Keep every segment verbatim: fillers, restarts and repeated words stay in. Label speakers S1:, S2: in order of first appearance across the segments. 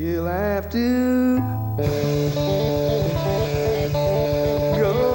S1: We'll have to go.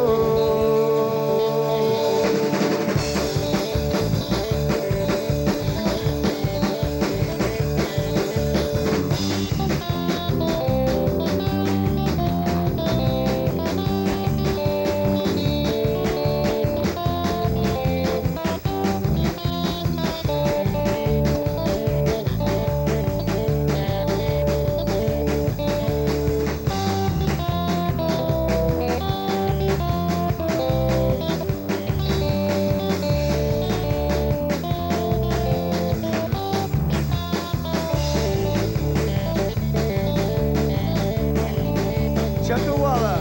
S1: Chuckawalla.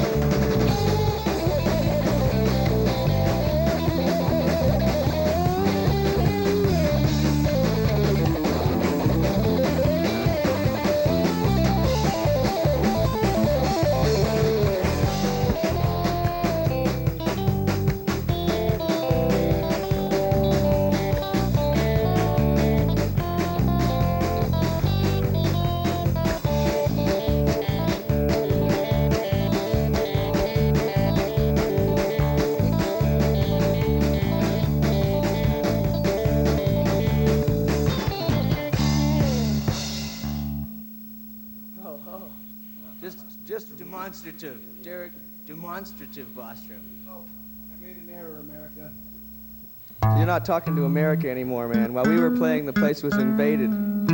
S2: Just, just demonstrative, Derek. Demonstrative, Bostrom.
S1: Oh, I made an error, America.
S3: You're not talking to America anymore, man. While we were playing, the place was invaded.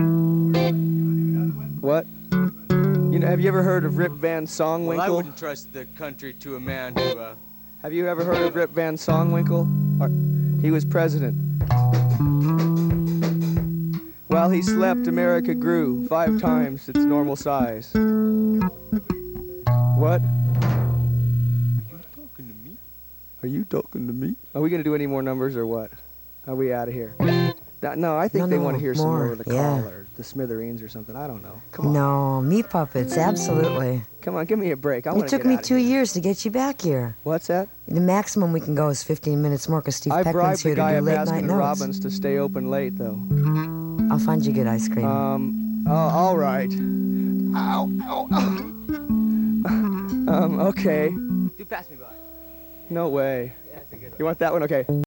S3: What? You know, have you ever heard of Rip Van Songwinkle?
S2: Well, I wouldn't trust the country to a man who, uh...
S3: Have you ever heard of Rip Van Songwinkle? Or, he was president. While he slept, America grew five times its normal size. What?
S2: Are you talking to me?
S3: Are you talking to me? Are we gonna do any more numbers or what? Are we out of here? No, no, I think
S4: No,
S3: they
S4: no,
S3: want to hear some
S4: more,
S3: more of the
S4: yeah.
S3: Call or the Smithereens or something. I don't know. Come on.
S4: No, Meat Puppets, absolutely.
S3: Come on, give me a break. I want
S4: It
S3: to
S4: took
S3: get
S4: me
S3: out of
S4: two
S3: here.
S4: years to get you back here.
S3: What's that?
S4: The maximum we can go is fifteen minutes more because Steve
S3: I
S4: Peckman's
S3: bribed
S4: here
S3: the guy
S4: to do
S3: at
S4: late night
S3: Baskin
S4: notes.
S3: Robbins to stay open late, though.
S4: I'll find you good ice cream.
S3: Um, oh, all right. Ow, ow, ow. um, okay.
S2: Do pass me by.
S3: No way.
S2: Yeah, that's a good one.
S3: You want that one? Okay.